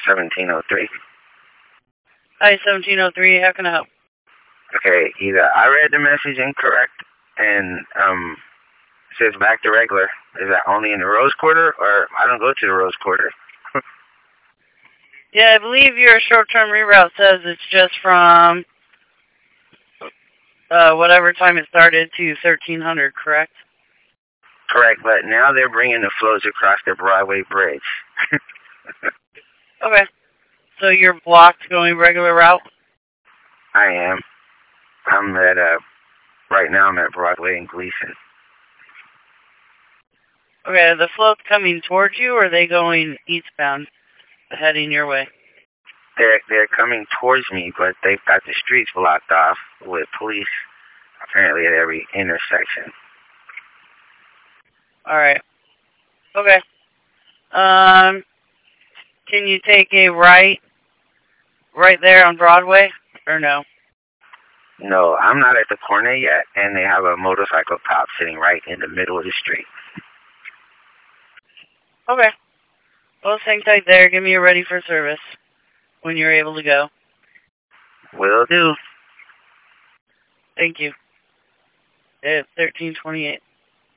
1703. Hi, 1703. How can I help? Okay, either I read the message incorrect and it says back to regular. Is that only in the Rose Quarter, or I don't go to the Rose Quarter? Yeah, I believe your short-term reroute says it's just from whatever time it started to 1300, correct? Correct, but now they're bringing the flows across the Broadway Bridge. Okay. So you're blocked going regular route? I am. I'm at, right now I'm at Broadway and Gleason. Okay, are the floats coming towards you, or are they going eastbound, heading your way? They're coming towards me, but they've got the streets blocked off with police apparently at every intersection. Alright. Okay. Can you take a right there on Broadway, or no? No, I'm not at the corner yet, and they have a motorcycle cop sitting right in the middle of the street. Okay. Well, hang tight there. Get me ready for service when you're able to go. Will do. Thank you. It's 1328.